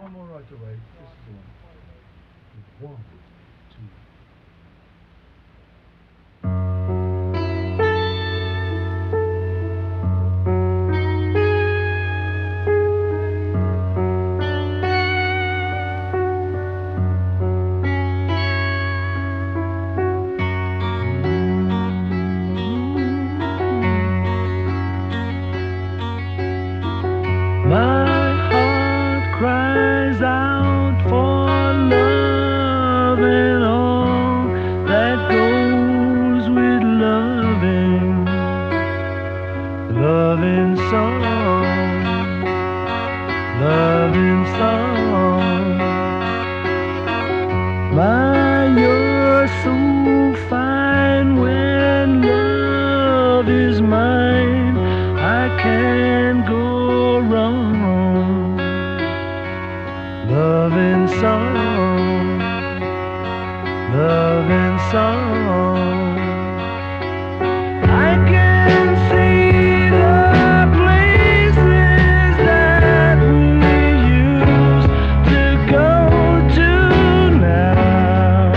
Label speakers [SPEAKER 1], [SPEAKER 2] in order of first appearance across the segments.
[SPEAKER 1] I'm on right away. This is the one. One, two.
[SPEAKER 2] My heart cries out for love and all that goes with loving. Loving song, loving song. My, you're so fine when love is mine. I can't go wrong. Loving song, loving song. I can see the places that we used to go to now.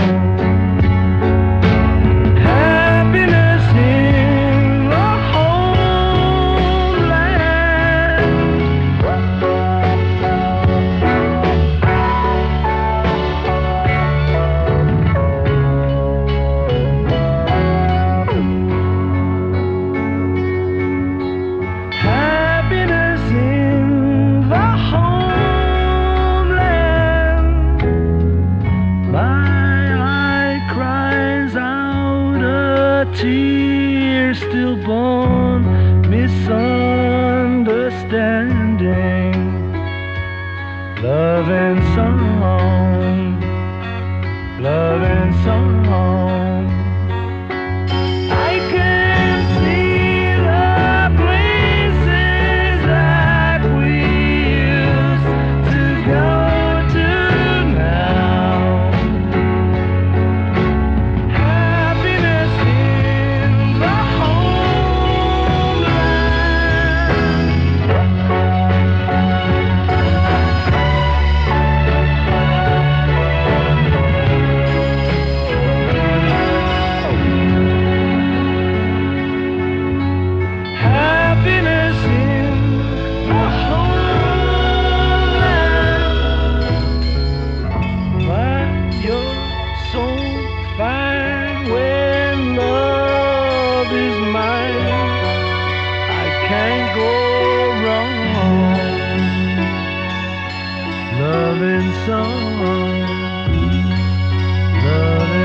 [SPEAKER 2] Happiness in the homeland. Happiness in the homeland. My eye cries out a tear stillborn misunderstanding. Loving song, loving song. I can see the places that we used to go to now. Happiness in the homeland. Happiness in the homeland. Why you're so fine when love is mine. I can't go wrong. Loving song, loving